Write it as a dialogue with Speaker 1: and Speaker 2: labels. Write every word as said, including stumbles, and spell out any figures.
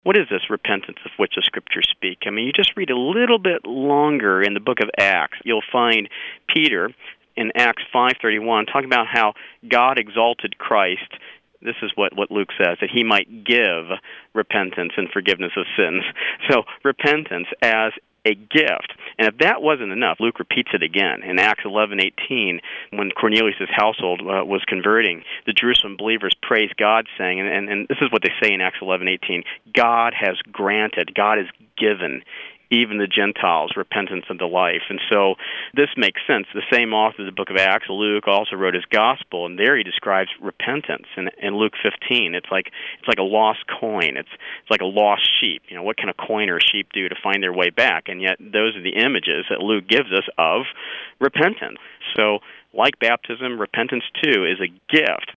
Speaker 1: What is this repentance of which the Scriptures speak? I mean, you just read a little bit longer in the book of Acts. You'll find Peter in Acts five thirty-one talking about how God exalted Christ. This is what, what Luke says, that he might give repentance and forgiveness of sins. So repentance as a gift. And if that wasn't enough, Luke repeats it again in Acts eleven eighteen, when Cornelius' household uh, was converting. The Jerusalem believers praised God, saying, and, and, and this is what they say in Acts eleven eighteen, God has granted, God has given even the Gentiles repentance unto life. And so this makes sense. The same author of the book of Acts, Luke, also wrote his gospel, and there he describes repentance. In, in Luke fifteen, it's like it's like a lost coin. It's it's like a lost sheep. You know, what can a coin or a sheep do to find their way back? And yet those are the images that Luke gives us of repentance. So like baptism, repentance too is a gift.